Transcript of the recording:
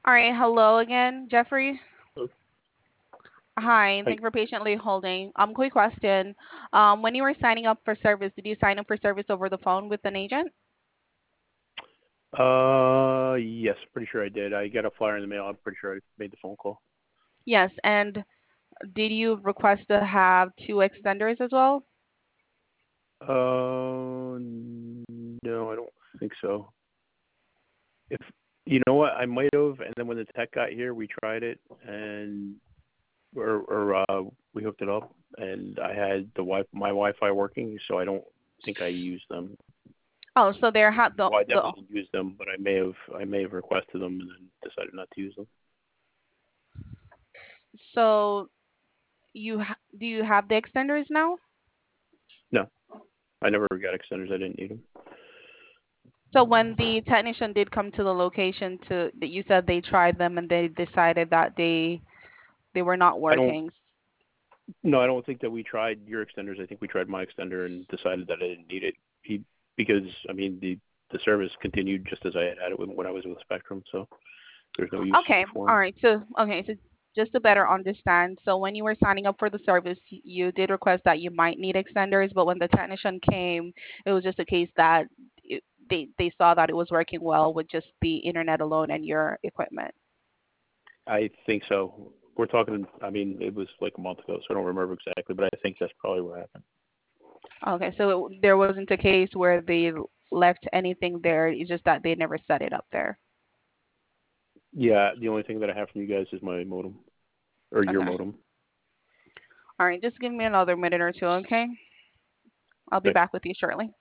All right, hello again, Jeffrey. Oh, Hi, hi. thank you for patiently holding. Quick question. When you were signing up for service, did you sign up for service over the phone with an agent? Yes, pretty sure I did. I got a flyer in the mail. I'm pretty sure I made the phone call. Yes, and did you request to have two extenders as well? No, I don't think so. If you know what, I might have. And then when the tech got here, we tried it, and we hooked it up, and I had my Wi-Fi working, so I don't think I used them. Oh, so there had Well, I the definitely didn't use them, but I may have requested them and then decided not to use them. so do you have the extenders now? No, I never got extenders. I didn't need them. So when the technician did come to the location to that you said they tried them and they decided that they were not I don't working. No, I don't think that we tried your extenders. I think we tried my extender and decided that I didn't need it. Because I mean the service continued just as I had it when I was with Spectrum, so there's no use Okay, for all them. right. So just to better understand, so when you were signing up for the service, you did request that you might need extenders, but when the technician came, it was just a case that they saw that it was working well with just the internet alone and your equipment. I think so. We're talking. I mean, it was like a month ago, so I don't remember exactly, but I think that's probably what happened. Okay, so there wasn't a case where they left anything there. It's just that they never set it up there. Yeah, the only thing that I have from you guys is my modem or your Okay. modem. All right, just give me another minute or two, okay? I'll be Okay. back with you shortly.